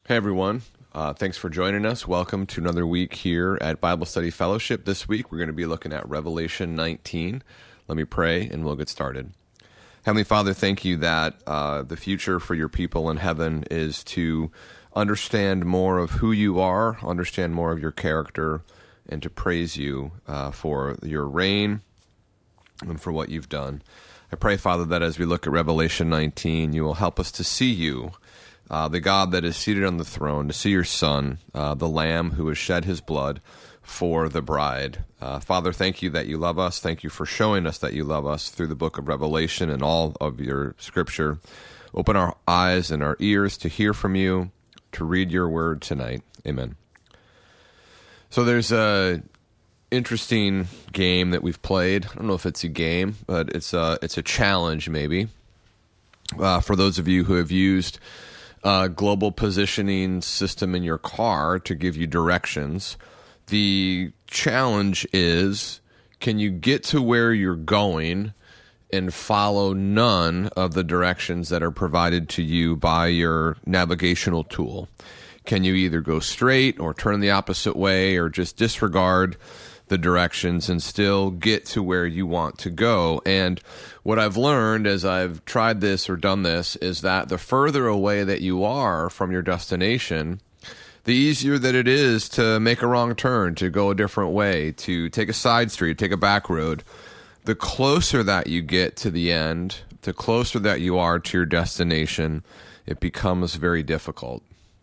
Hey, everyone. Thanks for joining us. Welcome to another week here at Bible Study Fellowship. This week, we're going to be looking at Revelation 19. Let me pray, and we'll get started. Heavenly Father, thank you that the future for your people in heaven is to understand more of who you are, understand more of your character, and to praise you for your reign and for what you've done. I pray, Father, that as we look at Revelation 19, you will help us to see you, the God that is seated on the throne, to see your Son, the Lamb who has shed his blood for the bride. Father, thank you that you love us. Thank you for showing us that you love us through the book of Revelation and all of your scripture. Open our eyes and our ears to hear from you, to read your word tonight. Amen. So there's a interesting game that we've played. I don't know if it's a game, but it's a challenge maybe. For those of you who have used global positioning system in your car to give you directions, the challenge is, can you get to where you're going and follow none of the directions that are provided to you by your navigational tool? Can you either go straight or turn the opposite way or just disregard the directions and still get to where you want to go? And what I've learned as I've tried this or done this is that the further away that you are from your destination, the easier that it is to make a wrong turn, to go a different way, to take a side street, take a back road. The closer that you get to the end, the closer that you are to your destination, it becomes very difficult.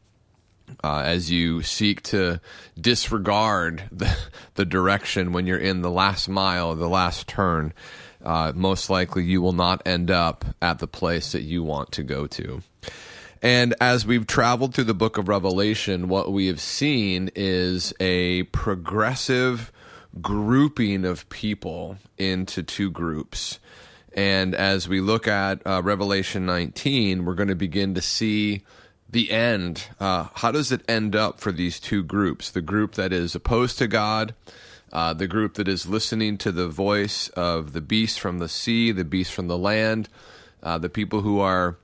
As you seek to disregard the direction when you're in the last mile, the last turn, most likely you will not end up at the place that you want to go to. And as we've traveled through the book of Revelation, what we have seen is a progressive grouping of people into two groups. And as we look at Revelation 19, we're going to begin to see the end. How does it end up for these two groups? The group that is opposed to God, the group that is listening to the voice of the beast from the sea, the beast from the land, the people who are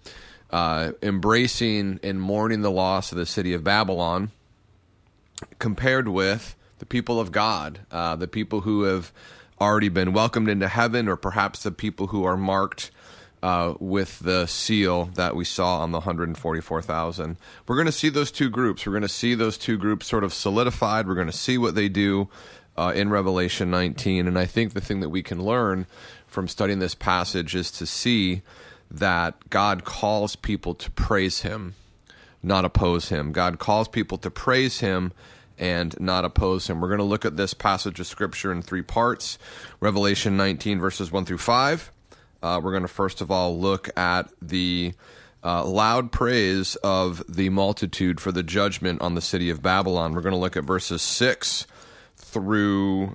embracing and mourning the loss of the city of Babylon, compared with the people of God, the people who have already been welcomed into heaven, or perhaps the people who are marked with the seal that we saw on the 144,000. We're going to see those two groups. We're going to see those two groups sort of solidified. We're going to see what they do in Revelation 19. And I think the thing that we can learn from studying this passage is to see that God calls people to praise him, not oppose him. God calls people to praise him and not oppose him. We're going to look at this passage of Scripture in three parts. Revelation 19, verses 1 through 5. We're going to first of all look at the loud praise of the multitude for the judgment on the city of Babylon. We're going to look at verses 6 through,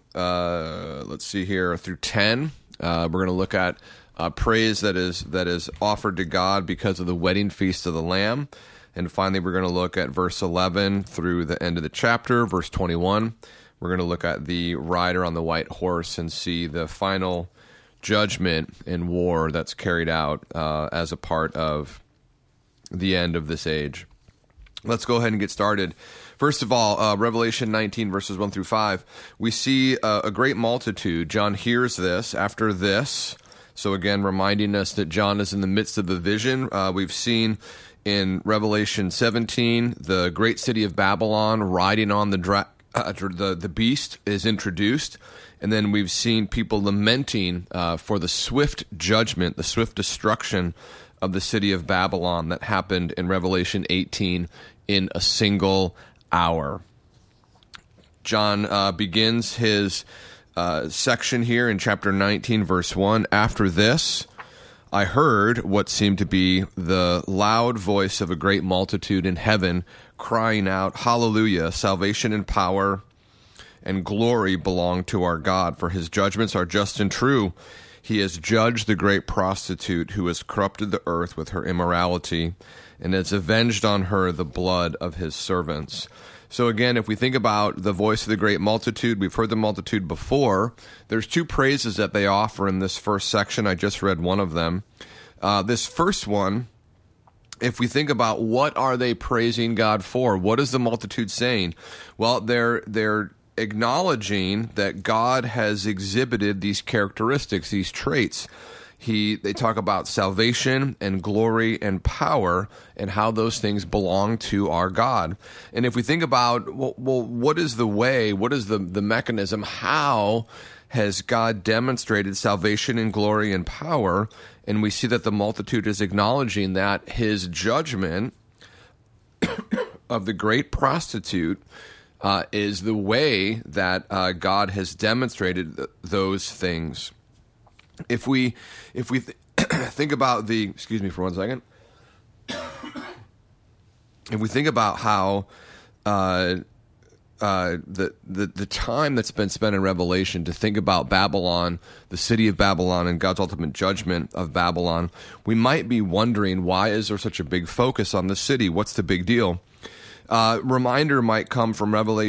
through 10. We're going to look at praise that is offered to God because of the wedding feast of the Lamb. And finally, we're going to look at verse 11 through the end of the chapter, verse 21. We're going to look at the rider on the white horse and see the final judgment and war that's carried out as a part of the end of this age. Let's go ahead and get started. First of all, Revelation 19, verses 1 through 5, we see a great multitude. John hears this after this. So again, reminding us that John is in the midst of a vision. We've seen in Revelation 17, the great city of Babylon riding on the beast is introduced. And then we've seen people lamenting for the swift judgment, the swift destruction of the city of Babylon that happened in Revelation 18 in a single hour. John begins his section here in chapter 19, verse 1. After this, I heard what seemed to be the loud voice of a great multitude in heaven crying out, "Hallelujah! Salvation and power and glory belong to our God, for his judgments are just and true. He has judged the great prostitute who has corrupted the earth with her immorality and has avenged on her the blood of his servants." So again, if we think about the voice of the great multitude, we've heard the multitude before. There's two praises that they offer in this first section. I just read one of them. This first one if we think about what are they praising God for, what is the multitude saying? Well, they're acknowledging that God has exhibited these characteristics, these traits. They talk about salvation and glory and power and how those things belong to our God. And if we think about, well, what is the way, what is the mechanism, how has God demonstrated salvation and glory and power? And we see that the multitude is acknowledging that his judgment of the great prostitute is the way that God has demonstrated those things. If we think about excuse me for 1 second. If we think about how the time that's been spent in Revelation to think about Babylon, the city of Babylon, and God's ultimate judgment of Babylon, we might be wondering, why is there such a big focus on the city? What's the big deal? Reminder might come from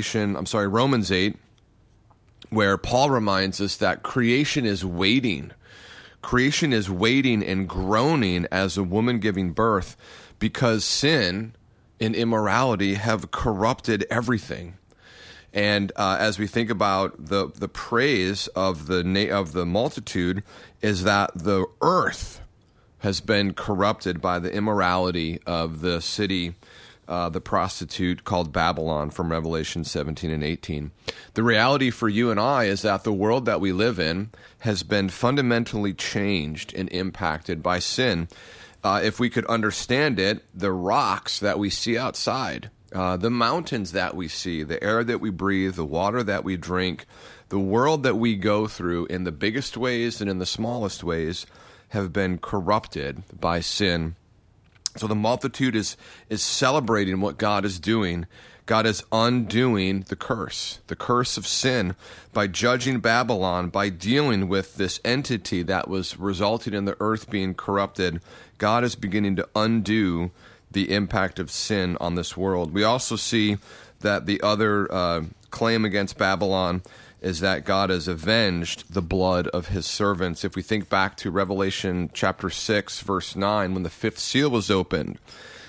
Romans 8, where Paul reminds us that creation is waiting. Creation is waiting and groaning as a woman giving birth, because sin and immorality have corrupted everything. And as we think about the praise of the multitude, is that the earth has been corrupted by the immorality of the city, the prostitute called Babylon, from Revelation 17 and 18. The reality for you and I is that the world that we live in has been fundamentally changed and impacted by sin. If we could understand it, the rocks that we see outside, the mountains that we see, the air that we breathe, the water that we drink, the world that we go through in the biggest ways and in the smallest ways have been corrupted by sin. So the multitude is celebrating what God is doing. God is undoing the curse of sin, by judging Babylon, by dealing with this entity that was resulting in the earth being corrupted. God is beginning to undo the impact of sin on this world. We also see that the other claim against Babylon is that God has avenged the blood of his servants. If we think back to Revelation chapter 6, verse 9, when the fifth seal was opened,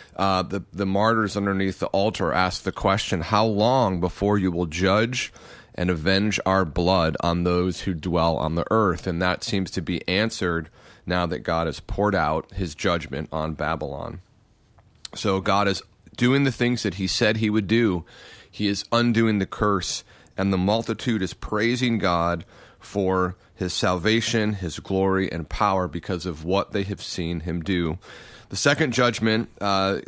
the martyrs underneath the altar asked the question, how long before you will judge and avenge our blood on those who dwell on the earth? And that seems to be answered now that God has poured out his judgment on Babylon. So God is doing the things that he said he would do. He is undoing the curse, and the multitude is praising God for his salvation, his glory, and power because of what they have seen him do. The second judgment that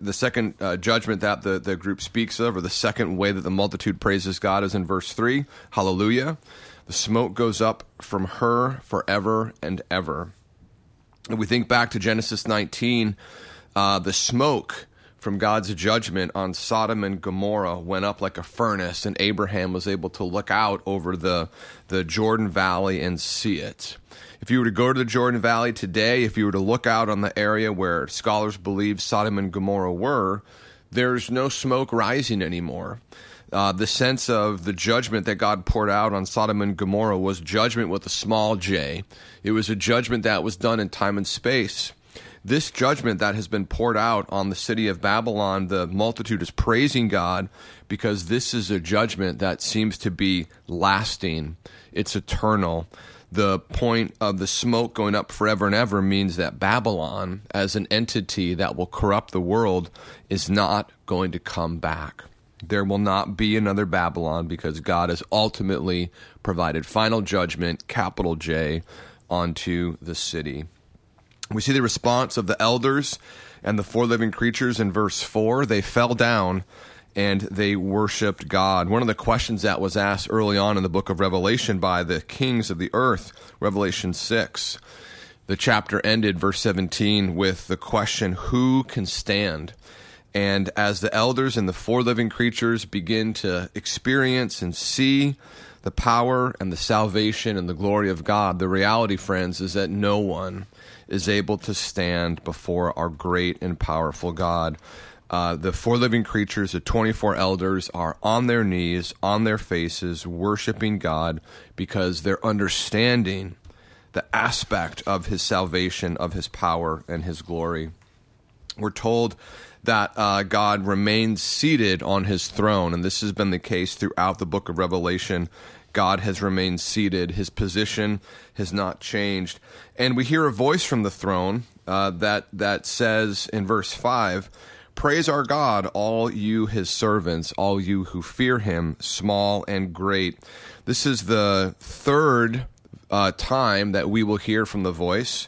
the group speaks of, or the second way that the multitude praises God, is in verse 3. Hallelujah. The smoke goes up from her forever and ever. If we think back to Genesis 19, the smoke from God's judgment on Sodom and Gomorrah went up like a furnace, and Abraham was able to look out over the Jordan Valley and see it. If you were to go to the Jordan Valley today, if you were to look out on the area where scholars believe Sodom and Gomorrah were, there's no smoke rising anymore. The sense of the judgment that God poured out on Sodom and Gomorrah was judgment with a small j. It was a judgment that was done in time and space. This judgment that has been poured out on the city of Babylon, the multitude is praising God because this is a judgment that seems to be lasting. It's eternal. The point of the smoke going up forever and ever means that Babylon, as an entity that will corrupt the world, is not going to come back. There will not be another Babylon because God has ultimately provided final judgment, capital J, onto the city. We see the response of the elders and the four living creatures in verse 4. They fell down and they worshiped God. One of the questions that was asked early on in the book of Revelation by the kings of the earth, Revelation 6, the chapter ended, verse 17, with the question, who can stand? And as the elders and the four living creatures begin to experience and see the power and the salvation and the glory of God, the reality, friends, is that no one is able to stand before our great and powerful God. The four living creatures, the 24 elders, are on their knees, on their faces, worshiping God because they're understanding the aspect of his salvation, of his power, and his glory. We're told that God remains seated on his throne, and this has been the case throughout the book of Revelation. God has remained seated. His position has not changed. And we hear a voice from the throne that says in verse 5, "Praise our God, all you his servants, all you who fear him, small and great." This is the third time that we will hear from the voice.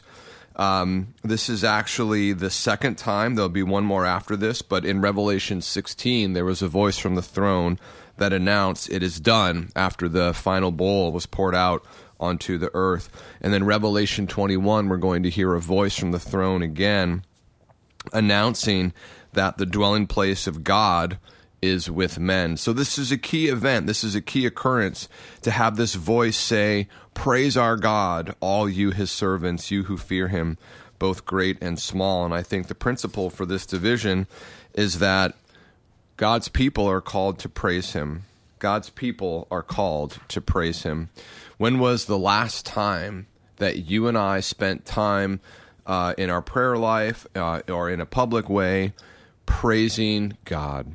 This is actually the second time. There'll be one more after this, but in Revelation 16, there was a voice from the throne that announced it is done after the final bowl was poured out onto the earth. And then Revelation 21, we're going to hear a voice from the throne again announcing that the dwelling place of God is with men. So this is a key event. This is a key occurrence to have this voice say, "Praise our God, all you his servants, you who fear him, both great and small." And I think the principle for this division is that God's people are called to praise him. God's people are called to praise him. When was the last time that you and I spent time in our prayer life or in a public way praising God?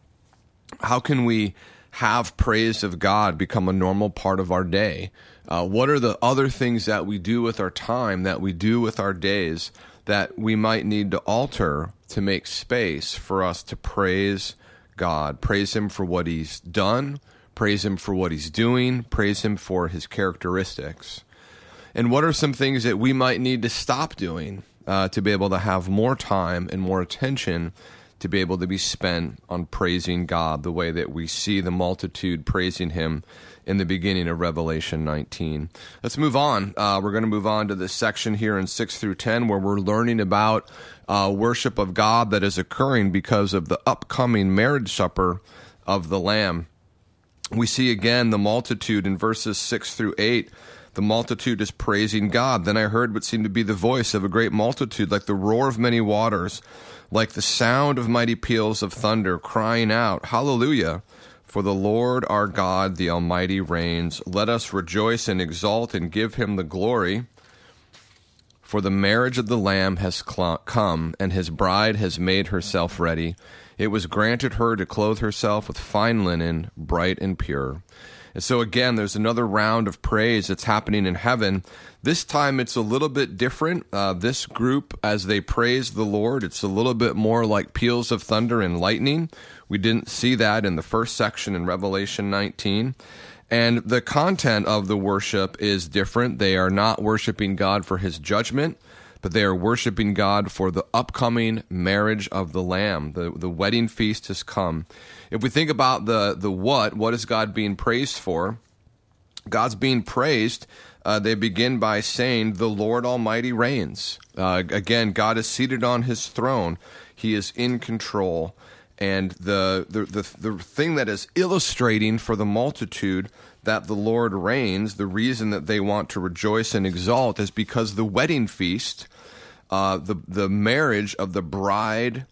How can we have praise of God become a normal part of our day? What are the other things that we do with our time, that we do with our days, that we might need to alter to make space for us to praise God? Praise him for what he's done, praise him for what he's doing, praise him for his characteristics. And what are some things that we might need to stop doing to be able to have more time and more attention to be able to be spent on praising God the way that we see the multitude praising him in the beginning of Revelation 19. Let's move on. We're going to move on to this section here in 6 through 10 where we're learning about worship of God that is occurring because of the upcoming marriage supper of the Lamb. We see again the multitude in verses 6 through 8. The multitude is praising God. Then I heard what seemed to be the voice of a great multitude, like the roar of many waters, like the sound of mighty peals of thunder, crying out, "Hallelujah! For the Lord our God, the Almighty, reigns. Let us rejoice and exult and give him the glory. For the marriage of the Lamb has come, and his bride has made herself ready. It was granted her to clothe herself with fine linen, bright and pure." And so again, there's another round of praise that's happening in heaven. This time it's a little bit different. This group, as they praise the Lord, it's a little bit more like peals of thunder and lightning. We didn't see that in the first section in Revelation 19. And the content of the worship is different. They are not worshiping God for his judgment, but they are worshiping God for the upcoming marriage of the Lamb. The wedding feast has come. If we think about the what is God being praised for? God's being praised. They begin by saying, "The Lord Almighty reigns." Again, God is seated on his throne. He is in control. And the thing that is illustrating for the multitude that the Lord reigns, the reason that they want to rejoice and exalt is because the wedding feast, the marriage of the bride,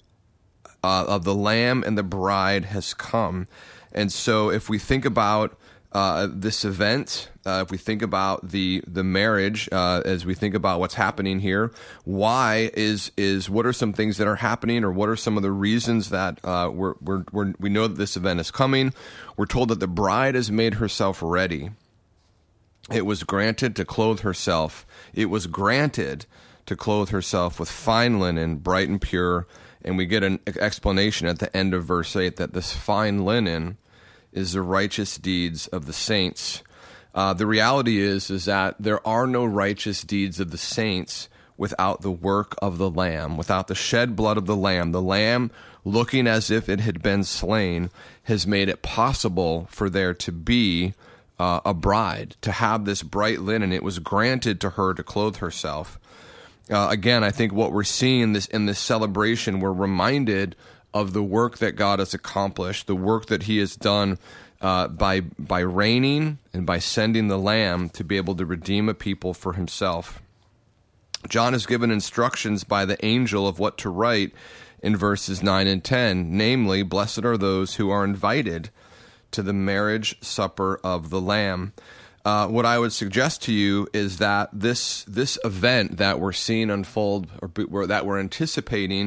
of the Lamb and the bride has come. And so if we think about this event, if we think about the marriage, as we think about what's happening here, why is what are some things that are happening, or what are some of the reasons that we know that this event is coming? We're told that the bride has made herself ready. It was granted to clothe herself. It was granted to clothe herself with fine linen, bright and pure. And we get an explanation at the end of verse 8 that this fine linen is the righteous deeds of the saints. The reality is that there are no righteous deeds of the saints without the work of the Lamb, without the shed blood of the Lamb. The Lamb, looking as if it had been slain, has made it possible for there to be a bride, to have this bright linen. It was granted to her to clothe herself. Again, I think what we're seeing in this celebration, we're reminded of the work that God has accomplished, the work that he has done by reigning and by sending the Lamb to be able to redeem a people for himself. John is given instructions by the angel of what to write in verses 9 and 10, namely, "Blessed are those who are invited to the marriage supper of the Lamb." What I would suggest to you is that this event that we're seeing unfold, or that we're anticipating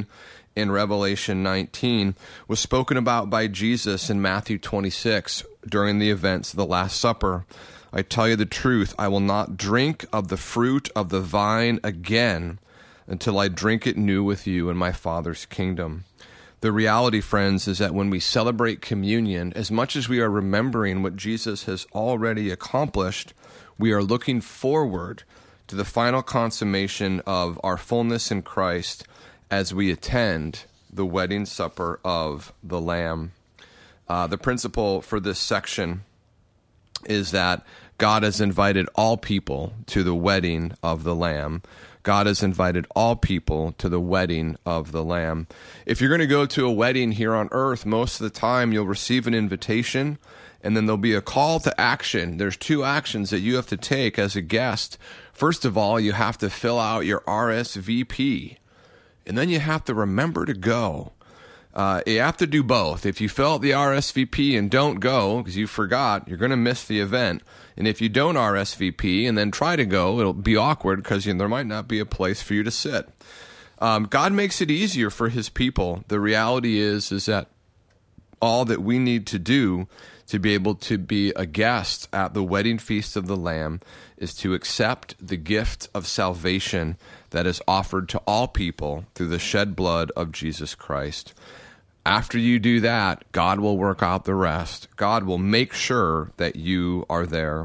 in Revelation 19 was spoken about by Jesus in Matthew 26 during the events of the Last Supper. I tell you the truth, I will not drink of the fruit of the vine again until I drink it new with you in my Father's kingdom. The reality, friends, is that when we celebrate communion, as much as we are remembering what Jesus has already accomplished, we are looking forward to the final consummation of our fullness in Christ as we attend the wedding supper of the Lamb. The principle for this section is that God has invited all people to the wedding of the Lamb. God has invited all people to the wedding of the Lamb. If you're going to go to a wedding here on earth, most of the time you'll receive an invitation, and then there'll be a call to action. There's two actions that you have to take as a guest. First of all, you have to fill out your RSVP, and then you have to remember to go. You have to do both. If you fill out the RSVP and don't go because you forgot, you're going to miss the event. And if you don't RSVP and then try to go, it'll be awkward because there might not be a place for you to sit. God makes it easier for his people. The reality is that all that we need to do to be able to be a guest at the wedding feast of the Lamb is to accept the gift of salvation that is offered to all people through the shed blood of Jesus Christ. After you do that, God will work out the rest. God will make sure that you are there.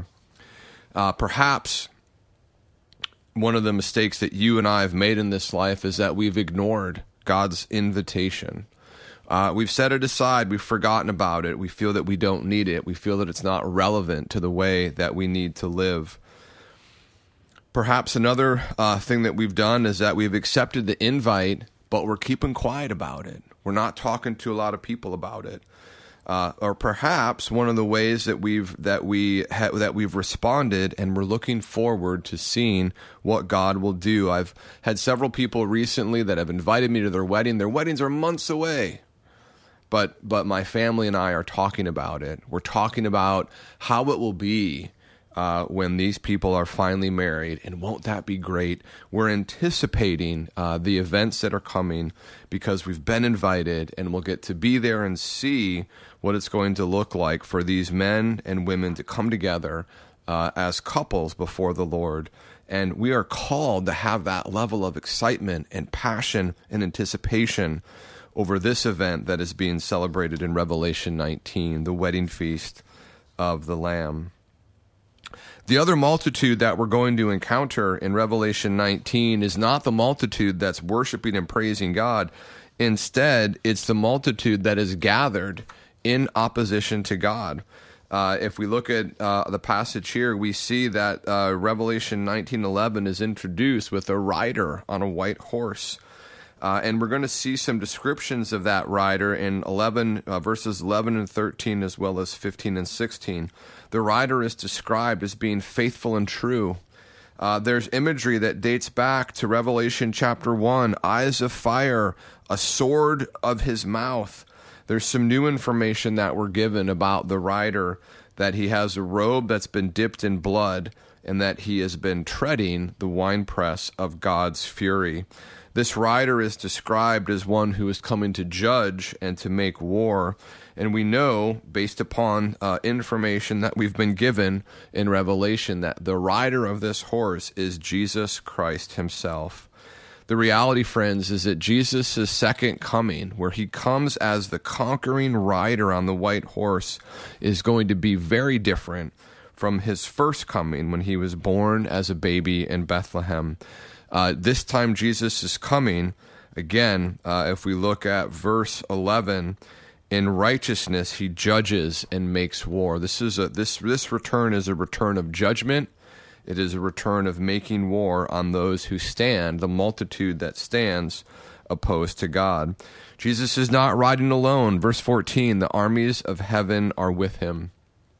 Perhaps one of the mistakes that you and I have made in this life is that we've ignored God's invitation. We've set it aside. We've forgotten about it. We feel that we don't need it. We feel that it's not relevant to the way that we need to live. Perhaps another thing that we've done is that we've accepted the invite, but we're keeping quiet about it. We're not talking to a lot of people about it. Or perhaps one of the ways that we've responded, and we're looking forward to seeing what God will do. I've had several people recently that have invited me to their wedding. Their weddings are months away. But my family and I are talking about it. We're talking about how it will be when these people are finally married, and won't that be great? We're anticipating the events that are coming because we've been invited, and we'll get to be there and see what it's going to look like for these men and women to come together as couples before the Lord. And we are called to have that level of excitement and passion and anticipation over this event that is being celebrated in Revelation 19, the wedding feast of the Lamb. The other multitude that we're going to encounter in Revelation 19 is not the multitude that's worshiping and praising God. Instead, it's the multitude that is gathered in opposition to God. If we look at the passage here, we see that Revelation 19:11 is introduced with a rider on a white horse. And we're going to see some descriptions of that rider in verses 11 and 13, as well as 15 and 16. The rider is described as being faithful and true. There's imagery that dates back to Revelation chapter 1, eyes of fire, a sword of his mouth. There's some new information that we're given about the rider, that he has a robe that's been dipped in blood, and that he has been treading the winepress of God's fury. This rider is described as one who is coming to judge and to make war. And we know, based upon information that we've been given in Revelation, that the rider of this horse is Jesus Christ himself. The reality, friends, is that Jesus' second coming, where he comes as the conquering rider on the white horse, is going to be very different from his first coming when he was born as a baby in Bethlehem. This time Jesus is coming, again, if we look at verse 11, in righteousness he judges and makes war. This return is a return of judgment. It is a return of making war on those who stand, the multitude that stands opposed to God. Jesus is not riding alone. Verse 14, the armies of heaven are with him.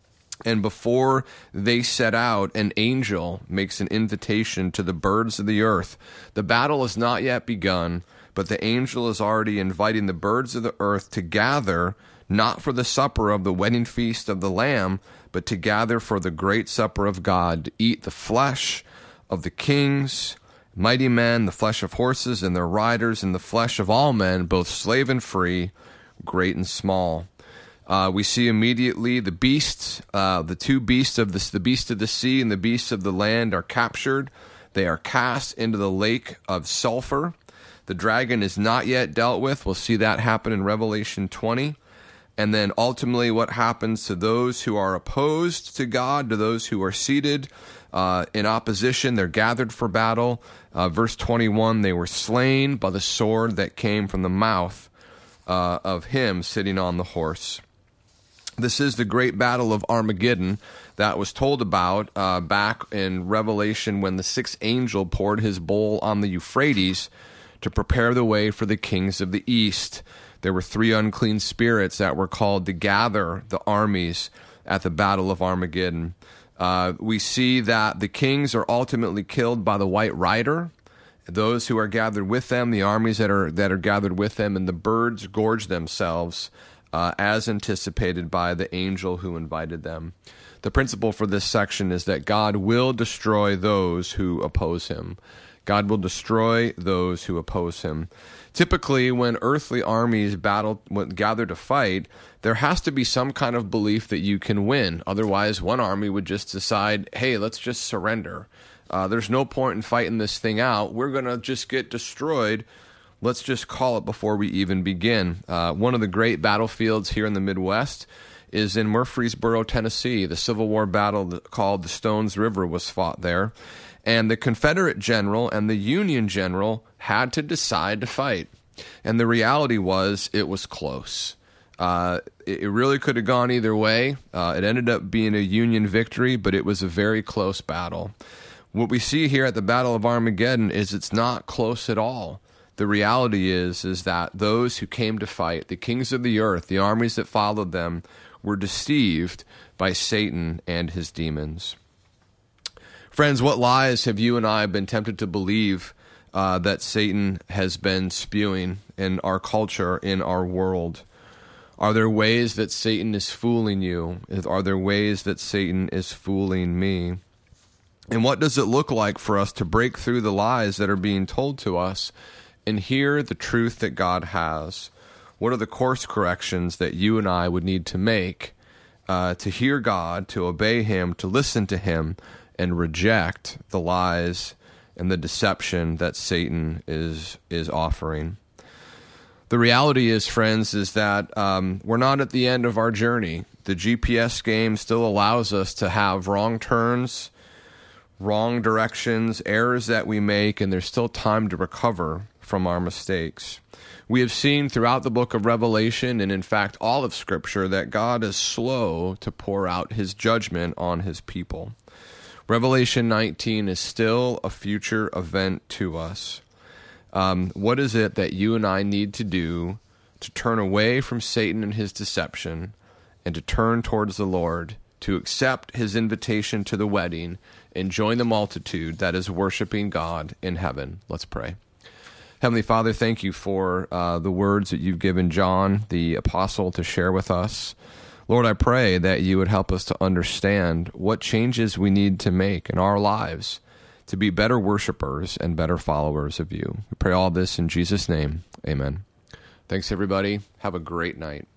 And before they set out, an angel makes an invitation to the birds of the earth. The battle has not yet begun, but the angel is already inviting the birds of the earth to gather, not for the supper of the wedding feast of the Lamb, but to gather for the great supper of God, to eat the flesh of the kings, Mighty men, the flesh of horses and their riders, and the flesh of all men, both slave and free, great and small. We see immediately the beasts, the two beasts of the beast of the sea and the beasts of the land are captured. They are cast into the lake of sulfur. The dragon is not yet dealt with. We'll see that happen in Revelation 20. And then ultimately what happens to those who are opposed to God, to those who are seated in opposition, they're gathered for battle. Verse 21, they were slain by the sword that came from the mouth of him sitting on the horse. This is the great battle of Armageddon that was told about back in Revelation when the sixth angel poured his bowl on the Euphrates to prepare the way for the kings of the east. There were three unclean spirits that were called to gather the armies at the Battle of Armageddon. We see that the kings are ultimately killed by the white rider, those who are gathered with them, the armies that are gathered with them, and the birds gorge themselves as anticipated by the angel who invited them. The principle for this section is that God will destroy those who oppose him. God will destroy those who oppose him. Typically, when earthly armies gather to fight, there has to be some kind of belief that you can win. Otherwise, one army would just decide, hey, let's just surrender. There's no point in fighting this thing out. We're going to just get destroyed. Let's just call it before we even begin. One of the great battlefields here in the Midwest is in Murfreesboro, Tennessee. The Civil War battle called the Stones River was fought there. And the Confederate general and the Union general had to decide to fight. And the reality was it was close. It really could have gone either way. It ended up being a Union victory, but it was a very close battle. What we see here at the Battle of Armageddon is it's not close at all. The reality is that those who came to fight, the kings of the earth, the armies that followed them, were deceived by Satan and his demons. Friends, what lies have you and I been tempted to believe that Satan has been spewing in our culture, in our world? Are there ways that Satan is fooling you? Are there ways that Satan is fooling me? And what does it look like for us to break through the lies that are being told to us and hear the truth that God has? What are the course corrections that you and I would need to make to hear God, to obey him, to listen to him, and reject the lies and the deception that Satan is offering? The reality is, friends, is that we're not at the end of our journey. The GPS game still allows us to have wrong turns, wrong directions, errors that we make, and there's still time to recover from our mistakes. We have seen throughout the book of Revelation, and in fact all of Scripture, that God is slow to pour out his judgment on his people. Revelation 19 is still a future event to us. What is it that you and I need to do to turn away from Satan and his deception and to turn towards the Lord, to accept his invitation to the wedding and join the multitude that is worshiping God in heaven? Let's pray. Heavenly Father, thank you for the words that you've given John, the apostle, to share with us. Lord, I pray that you would help us to understand what changes we need to make in our lives to be better worshipers and better followers of you. We pray all this in Jesus' name. Amen. Thanks, everybody. Have a great night.